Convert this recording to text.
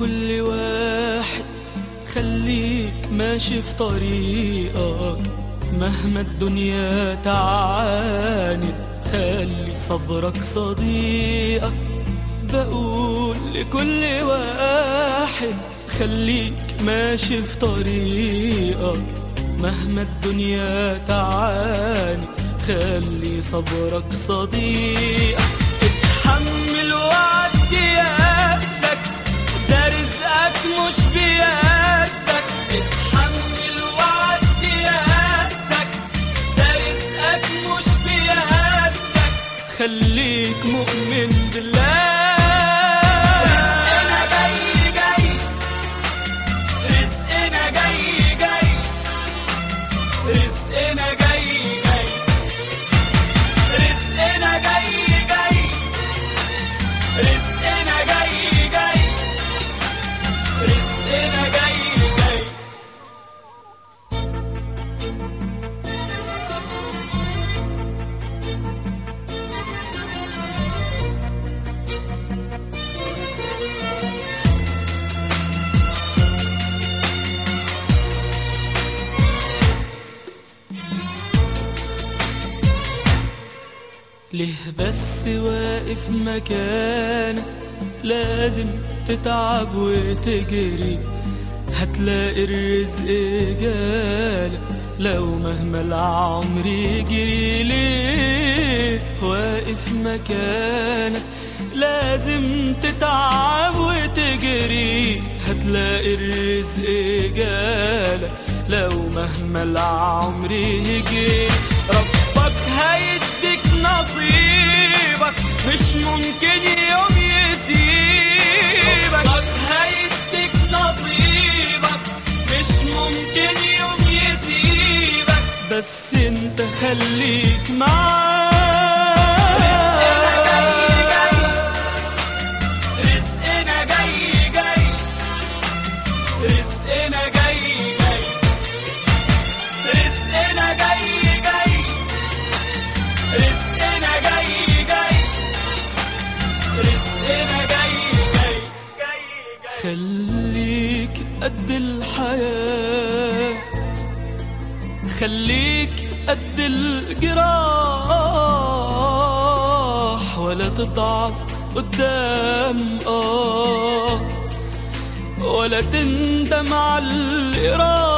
لكل واحد خليك ماشي في طريقك مهما الدنيا تعاند، خلي صبرك صديقك. بقول لكل واحد خليك ماشي في طريقك مهما الدنيا تعاند، خلي صبرك صديقك. اتحمل وعدي يأسك، ده رزقك مش بيدك. اتحمل وعدي يأسك، ده رزقك مش بيدك. خليك مؤمن بالله. رزقنا جاي جاي، رزقنا جاي جاي، رزقنا جاي جاي، رزقنا جاي جاي، رزقنا جاي جاي، رزقنا جاي جاي. ليه بس واقف مكانك؟ لازم تتعب وتجري، هتلاقي الرزق جالك لو مهما العمر يجري. ليه واقف مكانك؟ لازم تتعب وتجري، هتلاقي الرزق جالك لو مهما العمر يجري. ربك هيديك نصيبك، مش ممكن يوم يسيبك. ربك هيديك نصيبك، مش ممكن يوم يسيبك. بس انت خليك معاه. رزقنا جاي جاي، رزقنا جاي جاي، رزقنا جاي جاي، رزقنا جاي جاي، رزقنا جاي جاي جاي. خليك قد الحياة، خليك قد الجراح، ولا تضعف قدام ولا تندم على الإراح.